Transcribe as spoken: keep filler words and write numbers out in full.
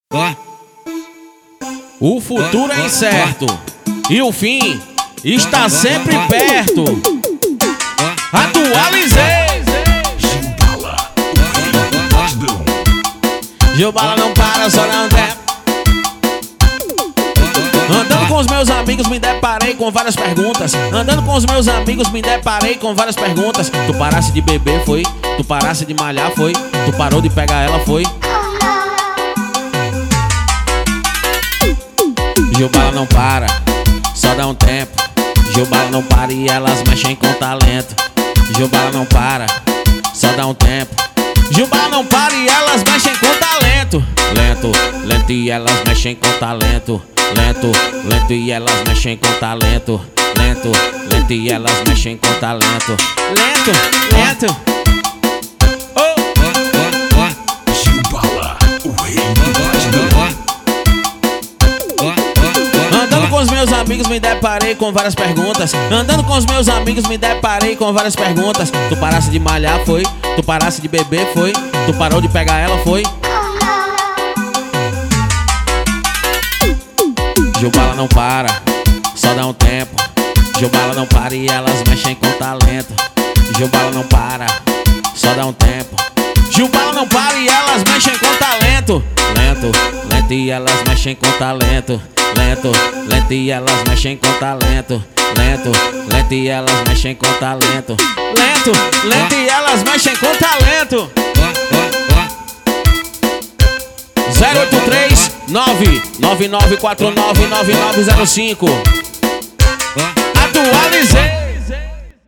O futuro é incerto e o fim está sempre perto. Atualizei. Gilbala não para, só não tempo. Andando com os meus amigos me deparei com várias perguntas. Andando com os meus amigos me deparei com várias perguntas. Tu parasse de beber, foi? Tu parasse de malhar, foi? Tu parou de pegar ela, foi? Gilbala não para, só dá um tempo. Gilbala não para e elas mexem com talento. Gilbala não para, só dá um tempo. Gilbala não para e elas mexem com talento. Lento, lento e elas mexem com talento. Lento, lento e elas mexem com talento. Lento, lento e elas mexem com talento. Lento, lento. Oh, oh, oh. Gilbala, o rei do batidão. Andando com os meus amigos me deparei com várias perguntas. Andando com os meus amigos me deparei com várias perguntas. Tu parasse de malhar, foi? Tu parasse de beber, foi? Tu parou de pegar ela, foi? Gilbala não para, só dá um tempo. Gilbala não para e elas mexem com talento. Gilbala não para, só dá um tempo. Gilbala não para e elas mexem com talento. Lento, lento e elas mexem com talento. Lento, lento e elas mexem com talento. Lento, lento e elas mexem com talento. Lento, lento e elas mexem com talento. zero oito três nove nove nove quatro nove nove nove zero cinco. Atualizei.